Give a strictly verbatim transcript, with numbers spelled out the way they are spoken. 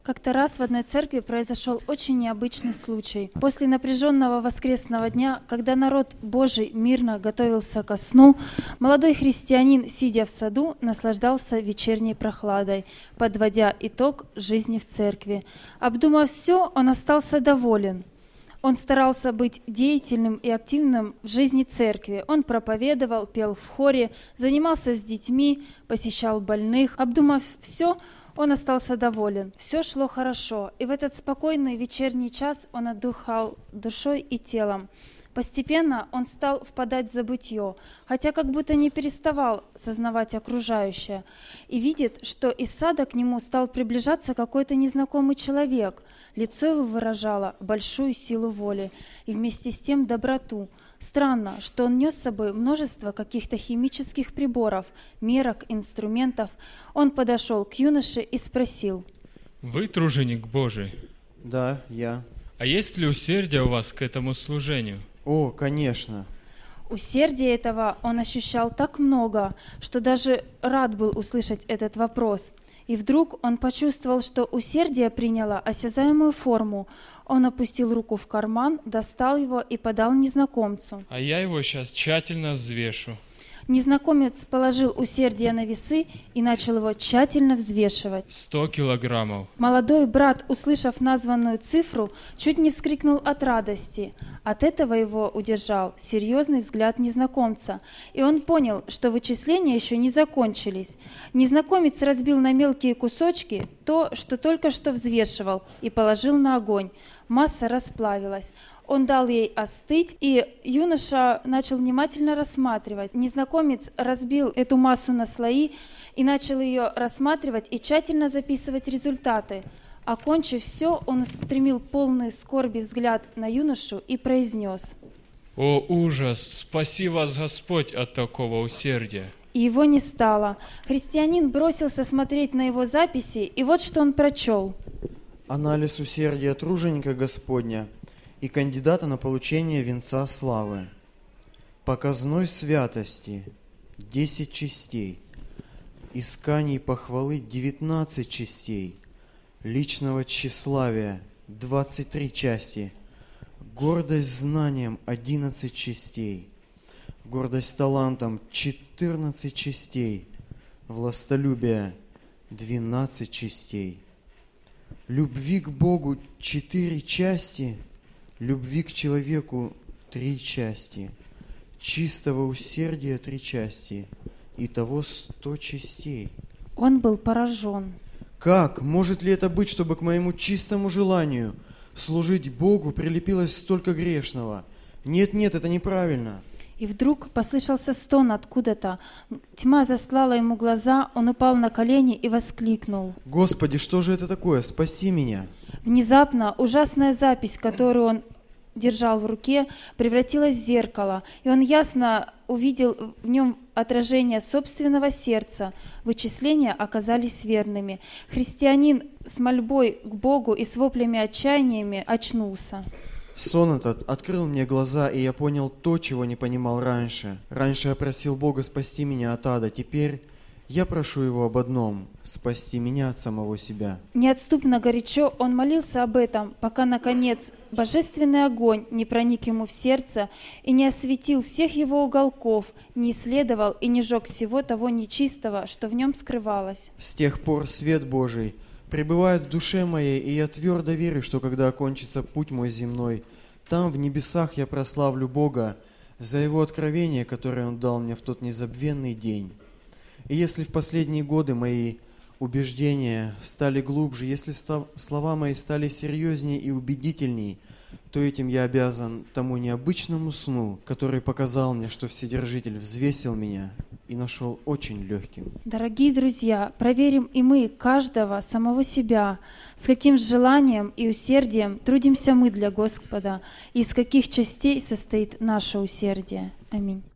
Как-то раз в одной церкви произошел очень необычный случай. После напряженного воскресного дня, когда народ Божий мирно готовился ко сну, молодой христианин, сидя в саду, наслаждался вечерней прохладой, подводя итог жизни в церкви. Обдумав все, он остался доволен. Он старался быть деятельным и активным в жизни церкви. Он проповедовал, пел в хоре, занимался с детьми, посещал больных. Обдумав все, он остался доволен. Все шло хорошо, и в этот спокойный вечерний час он отдыхал душой и телом. Постепенно он стал впадать в забытье, хотя как будто не переставал сознавать окружающее, и видит, что из сада к нему стал приближаться какой-то незнакомый человек. Лицо его выражало большую силу воли и вместе с тем доброту. Странно, что он нес с собой множество каких-то химических приборов, мерок, инструментов. Он подошел к юноше и спросил: «Вы труженик Божий?» Да, я. «А есть ли усердие у вас к этому служению?» О, конечно. Усердия этого он ощущал так много, что даже рад был услышать этот вопрос. И вдруг он почувствовал, что усердие приняло осязаемую форму. Он опустил руку в карман, достал его и подал незнакомцу. «А я его сейчас тщательно взвешу». Незнакомец положил усердие на весы и начал его тщательно взвешивать. Сто килограммов. Молодой брат, услышав названную цифру, чуть не вскрикнул от радости. От этого его удержал серьезный взгляд незнакомца, и он понял, что вычисления еще не закончились. Незнакомец разбил на мелкие кусочки то, что только что взвешивал, и положил на огонь. Масса расплавилась. Он дал ей остыть, и юноша начал внимательно рассматривать. Незнакомец разбил эту массу на слои и начал ее рассматривать и тщательно записывать результаты. Окончив все, он устремил полный скорби взгляд на юношу и произнес: «О, ужас! Спаси вас, Господь, от такого усердия!» И его не стало. Христианин бросился смотреть на его записи, и вот что он прочел. Анализ усердия труженика Господня и кандидата на получение венца славы. Показной святости – десять частей, исканий похвалы – девятнадцать частей, личного тщеславия – двадцать три части, гордость знанием – одиннадцать частей, гордость талантом – четырнадцать частей, властолюбие – двенадцать частей, любви к Богу – четыре части, любви к человеку – три части, чистого усердия – три части, итого сто частей. Он был поражен. Как? Может ли это быть, чтобы к моему чистому желанию служить Богу прилепилось столько грешного? Нет, нет, это неправильно. И вдруг послышался стон откуда-то. Тьма застлала ему глаза, он упал на колени и воскликнул: Господи, что же это такое? Спаси меня! Внезапно ужасная запись, которую он держал в руке, превратилась в зеркало, и он ясно увидел в нем отражение собственного сердца. Вычисления оказались верными. Христианин с мольбой к Богу и с воплями отчаяниями очнулся. Сон этот открыл мне глаза, и я понял то, чего не понимал раньше. Раньше я просил Бога спасти меня от ада, теперь я прошу Его об одном – спасти меня от самого себя. Неотступно горячо он молился об этом, пока, наконец, божественный огонь не проник ему в сердце и не осветил всех его уголков, не исследовал и не жег всего того нечистого, что в нем скрывалось. С тех пор свет Божий пребывает в душе моей, и я твердо верю, что когда окончится путь мой земной, там, в небесах, я прославлю Бога за Его откровение, которое Он дал мне в тот незабвенный день. И если в последние годы мои убеждения стали глубже, если слова мои стали серьезнее и убедительней, то этим я обязан тому необычному сну, который показал мне, что Вседержитель взвесил меня и нашел очень легким. Дорогие друзья, проверим и мы каждого самого себя, с каким желанием и усердием трудимся мы для Господа, и из каких частей состоит наше усердие. Аминь.